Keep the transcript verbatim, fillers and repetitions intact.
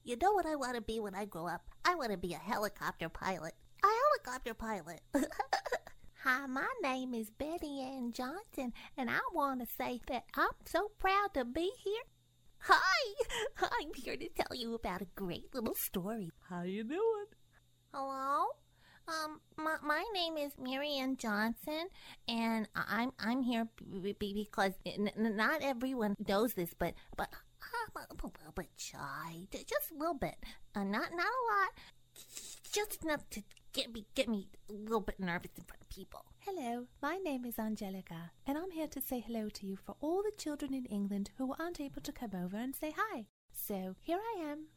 You know what I want to be when I grow up? I want to be a helicopter pilot. A helicopter pilot. Hi, my name is Betty Ann Johnson, and I want to say that I'm so proud to be here. Hi, I'm here to tell you about a great little story. How you doing? Hello? Um, my, my name is Marianne Johnson, and I'm I'm here b- b- because n- n- not everyone knows this, but but I'm a, a little bit shy, J- just a little bit, uh, not not a lot, just enough to get me get me a little bit nervous in front of people. Hello, my name is Angelica, and I'm here to say hello to you for all the children in England who aren't able to come over and say hi. So here I am.